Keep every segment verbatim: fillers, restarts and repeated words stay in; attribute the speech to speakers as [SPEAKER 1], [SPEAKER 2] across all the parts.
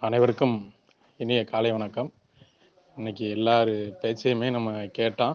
[SPEAKER 1] அனைவருக்கும் இனிய காலை வணக்கம். இன்னைக்கு எல்லாரு பேச்சையுமே நம்ம கேட்டோம்.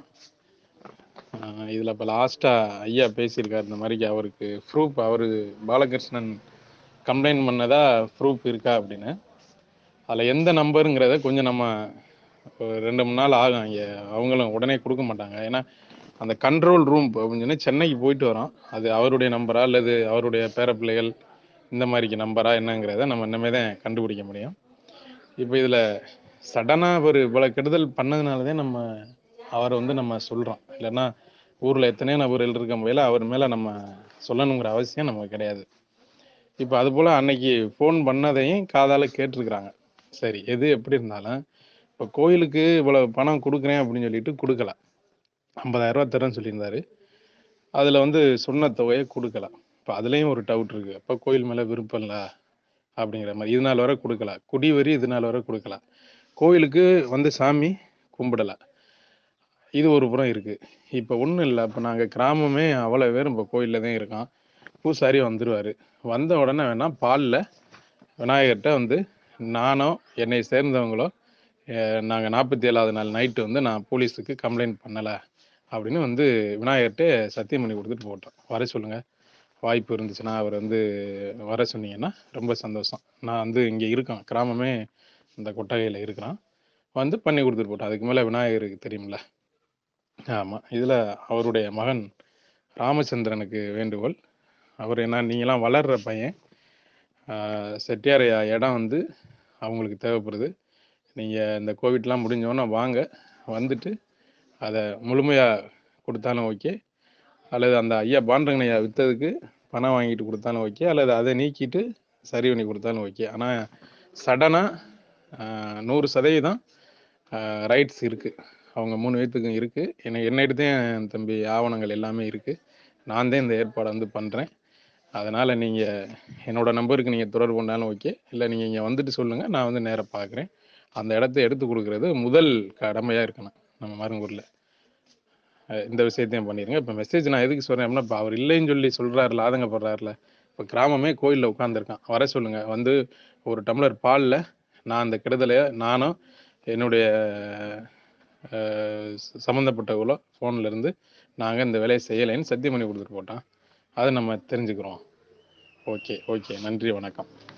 [SPEAKER 1] இதில் இப்போ லாஸ்ட்டாக ஐயா பேசியிருக்காரு, இந்த மாதிரிக்கு அவருக்கு ப்ரூஃப், அவர் பாலகிருஷ்ணன் கம்ப்ளைண்ட் பண்ணதா ப்ரூஃப் இருக்கா அப்படின்னு. அதில் எந்த நம்பருங்கிறத கொஞ்சம் நம்ம ரெண்டு மூணு நாள் ஆகும். இங்கே அவங்களும் உடனே கொடுக்க மாட்டாங்க. ஏன்னா அந்த கண்ட்ரோல் ரூம் அப்படின்னு சொல்லி சென்னைக்கு போயிட்டு வரோம். அது அவருடைய நம்பரா அல்லது அவருடைய பேரப்பிள்ளைகள் இந்த மாதிரிக்கு நம்பரா என்னங்கிறத நம்ம இன்னமே தான் கண்டுபிடிக்க முடியும். இப்போ இதில் சடனாக ஒரு இவ்வளோ கெடுதல் பண்ணதுனால தான் நம்ம அவரை வந்து நம்ம சொல்கிறோம். இல்லைன்னா ஊரில் எத்தனையோ நபர்கள் இருக்க முறையில் அவர் மேலே நம்ம சொல்லணுங்கிற அவசியம் நமக்கு கிடையாது. இப்போ அதுபோல் அன்னைக்கு ஃபோன் பண்ணதையும் காதால் கேட்டிருக்கிறாங்க. சரி, எது எப்படி இருந்தாலும் இப்போ கோயிலுக்கு இவ்வளோ பணம் கொடுக்குறேன் அப்படின்னு சொல்லிட்டு கொடுக்கல. ஐம்பதாயிரம் ரூபா தரேன்னு சொல்லியிருந்தாரு. அதில் வந்து சொன்ன தொகையை கொடுக்கல. இப்போ அதுலேயும் ஒரு டவுட் இருக்குது. அப்போ கோயில் மேலே விருப்பம் இல்லை அப்படிங்கிற மாதிரி. இது நாள் வரை கொடுக்கல. குடி வரி இது நாள் வரை கொடுக்கல. கோயிலுக்கு வந்து சாமி கும்பிடலை. இது ஒரு புறம் இருக்குது. இப்போ ஒன்றும் இல்லை. இப்போ நாங்கள் கிராமமே அவ்வளோ பேரும் இப்போ கோயிலில் தான் இருக்கோம். பூசாரி வந்துடுவார். வந்த உடனே வேணால் பாலில் விநாயகர்கிட்ட வந்து நானோ என்னை சேர்ந்தவங்களோ நாங்கள் நாற்பத்தி ஏழாவது நாள் நைட்டு வந்து நான் போலீஸுக்கு கம்ப்ளைண்ட் பண்ணலை அப்படின்னு வந்து விநாயகர்கிட்ட சத்தியம் பண்ணி கொடுத்துட்டு போட்டோம். வர சொல்லுங்கள், வாய்ப்பு இருந்துச்சுன்னா அவர் வந்து வர சொன்னீங்கன்னா ரொம்ப சந்தோஷம். நான் வந்து இங்கே இருக்கேன், கிராமமே இந்த கொட்டகையில் இருக்கிறான், வந்து பண்ணி கொடுத்துட்டு போட்டோம். அதுக்கு மேலே விநாயகருக்கு தெரியுமில்ல. ஆமாம். இதில் அவருடைய மகன் ராமச்சந்திரனுக்கு வேண்டுகோள். அவர் என்ன, நீங்களாம் வளர்கிற பையன், செட்டியார் இடம் வந்து அவங்களுக்கு தேவைப்படுது. நீங்கள் இந்த கோவிட்லாம் முடிஞ்சோன்னே வாங்க, வந்துட்டு அதை முழுமையாக கொடுத்தாலும் ஓகே, அல்லது அந்த ஐயா பாண்டரங்கன் ஐயா விற்றதுக்கு பணம் வாங்கிட்டு கொடுத்தாலும் ஓகே, அல்லது அதை நீக்கிட்டு சரி பண்ணி கொடுத்தாலும் ஓகே. ஆனால் சடனாக நூறு சதவீதம் ரைட்ஸ் இருக்குது, அவங்க மூணு பேர்த்துக்கும் இருக்குது. என்னை என்னிட்டு தான் என் தம்பி ஆவணங்கள் எல்லாமே இருக்குது. நான் தான் இந்த ஏற்பாடை வந்து பண்ணுறேன். அதனால் நீங்கள் என்னோடய நம்பருக்கு நீங்கள் தொடர்பு கொண்டாலும் ஓகே, இல்லை நீங்கள் இங்கே வந்துட்டு சொல்லுங்கள், நான் வந்து நேராக பார்க்குறேன். அந்த இடத்த எடுத்து கொடுக்குறது முதல் கடமையாக இருக்கணும் நம்ம மருங்கூரில். இந்த விஷயத்தையும் பண்ணிடுங்க. இப்போ மெசேஜ் நான் எதுக்கு சொல்கிறேன் அப்படின்னா, இப்போ அவர் இல்லைன்னு சொல்லி சொல்கிறாருல, ஆதங்கப்படுறாருல, இப்போ கிராமமே கோயிலில் உட்காந்துருக்கான், வர சொல்லுங்கள். வந்து ஒரு டம்ளர் பாலில் நான் அந்த கெடுதலையை நானும் என்னுடைய சம்மந்தப்பட்டவங்களோ ஃபோனில் இருந்து நாங்கள் இந்த வேலையை செய்யலைன்னு சத்தியம் பண்ணி கொடுத்துட்டு போட்டோம். அதை நம்ம தெரிஞ்சுக்கிறோம். ஓகே ஓகே நன்றி, வணக்கம்.